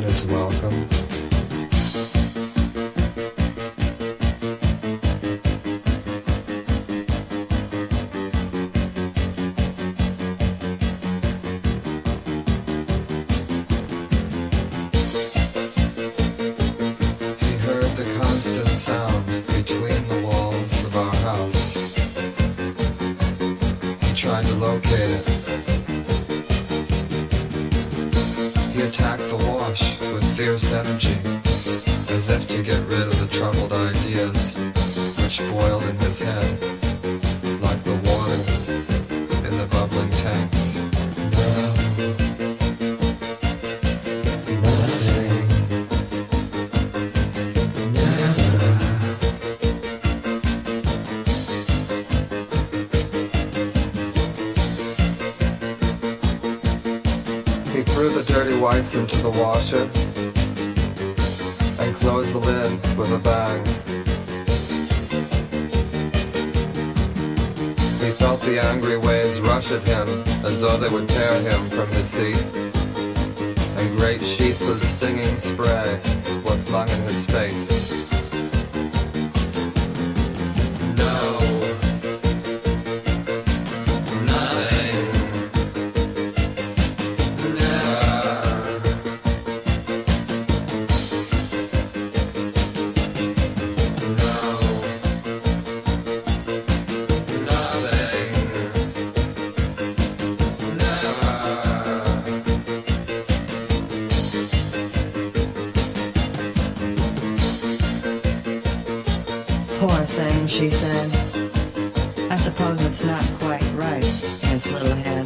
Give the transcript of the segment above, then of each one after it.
is welcome. He heard the constant sound between the walls of our house. He tried to locate it. He attacked the wash with fierce energy, as if to get rid of the troubled ideas which boiled in his head, like the water in the bubbling tanks. He threw the dirty whites into the washer and closed the lid with a bang. He felt the angry waves rush at him as though they would tear him from his seat, and great sheets of stinging spray were flung in his face. Poor thing, she said. I suppose it's not quite right in its little head.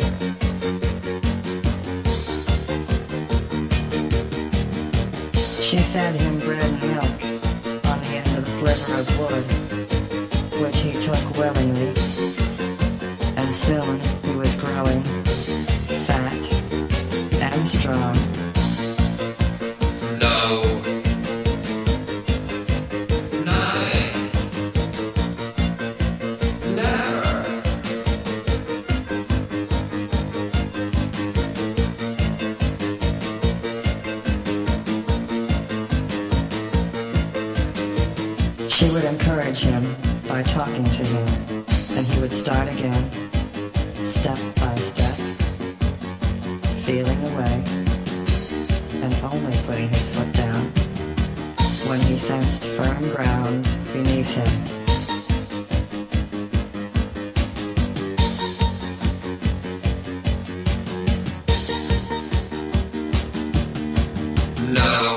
She fed him bread and milk on the end of a sliver of wood, which he took willingly, and soon he was growing fat and strong. No. She would encourage him by talking to him, and he would start again, step by step, feeling away, and only putting his foot down when he sensed firm ground beneath him. No.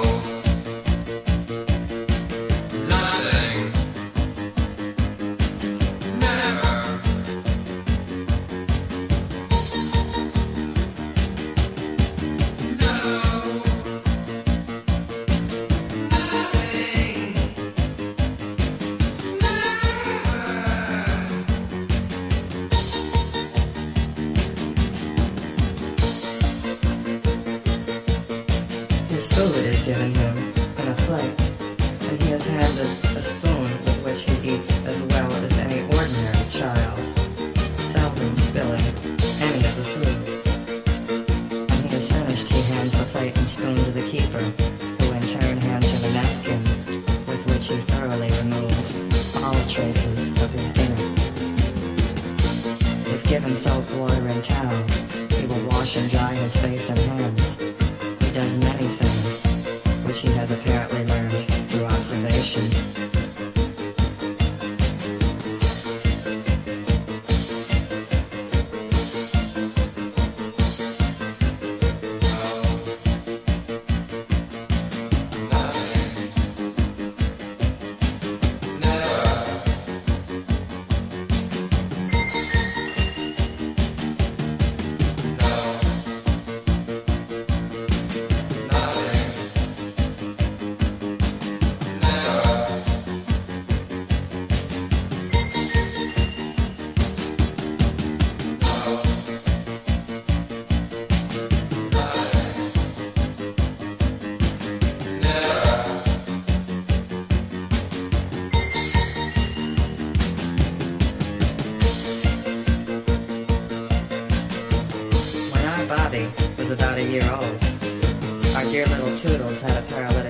His food is given him in a plate, and he is handed a spoon with which he eats as well as any ordinary child, seldom spilling any of the food. When he is finished, he hands the plate and spoon to the keeper, who in turn hands him a napkin, with which he thoroughly removes all traces of his dinner. If given soap, water, and towel, he will wash and dry his face and hands. He does many things, which he has apparently learned through observation. Bobby was about a year old. Our dear little Toodles had a paralytic